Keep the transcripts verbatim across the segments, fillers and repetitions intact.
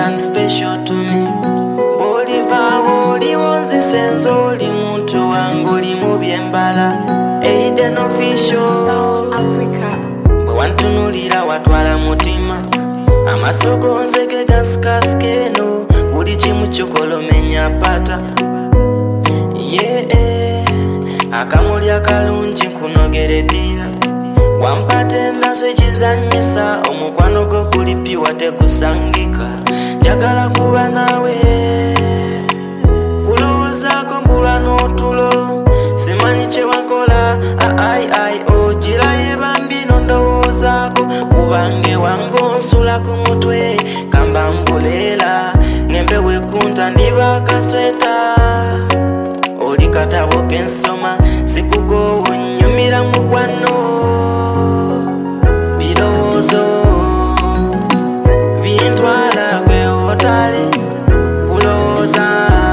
and special to me. Boliva boli wonzi senzo li muntu wangu li mubyembala Aiden official Africa. Bwe wantunulira watwala mutima Amasoko nzege gaskaskeno Buli kimu ky'okolomenya pata Yeah, akamuli akalungi nkunogereddia Wampate ndase kizanyisa omukwano gwo kulipiwa tegusangika Njagala kuba nawe Kulowoozaako mbulwa n'otulo Simanyi kye wakola ai ai ogira yebambi nondowoozaako Kubange wange onsula ku mutwe Kamba mbuleera Ngempewo ekunta ndiba akasweta Oli katabo kensoma Sikugo onyumira mukwano Birowoozo Bintwala gwe otali Kulowooza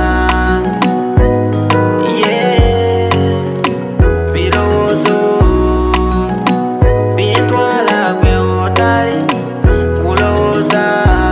Yeah Birowoozo Bintwala gwe otali Kulowooza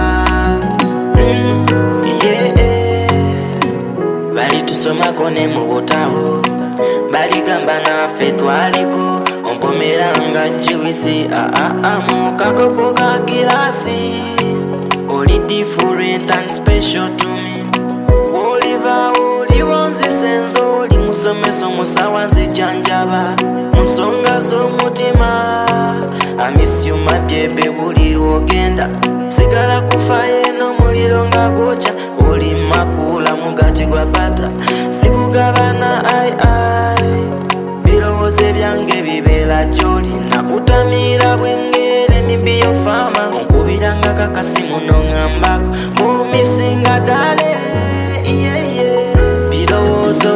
mm, Yeah Bali tusomako ne mu butabo Baligamba naffe twaliko Ompomeranga juisi ah ah ah mu kakopo ka gilasi Oli different and special to me Oliva oli wonzi senzo Oli musomeso musawa nzijanjaba Musonga z'omutima I miss you my baby buli lwogenda Sigala kufa eno muliro nga gwokya Oli makula mugati gwa bata Sikugabana ai ai Birowoozo byange bibeera gy'oli Nakutamira bwengere mibiyo fama Onkubiranga kakasimu n'ongambako Mumisinga dale yeah, yeah. Birowoozo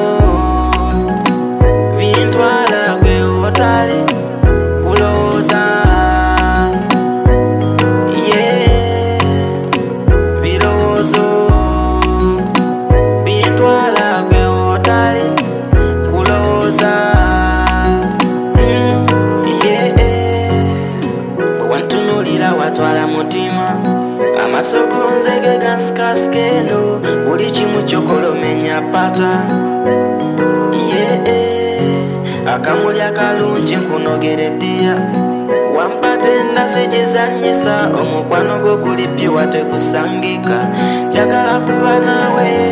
Bintwala gwe otali Kulowooza Yeah Birowoozo Bintwala gwe otali Kulowooza mm, Yeah Bwe wantunulira watwala mutima Amasoko nzege ganskaskeno Buli kimu ky'okolomenya pata Yeah Akamuli akalungi nkunogereddia Wampate ndase kizanyisa Omukwano gwo gulipiwa tegusangika Njagala kuba nawe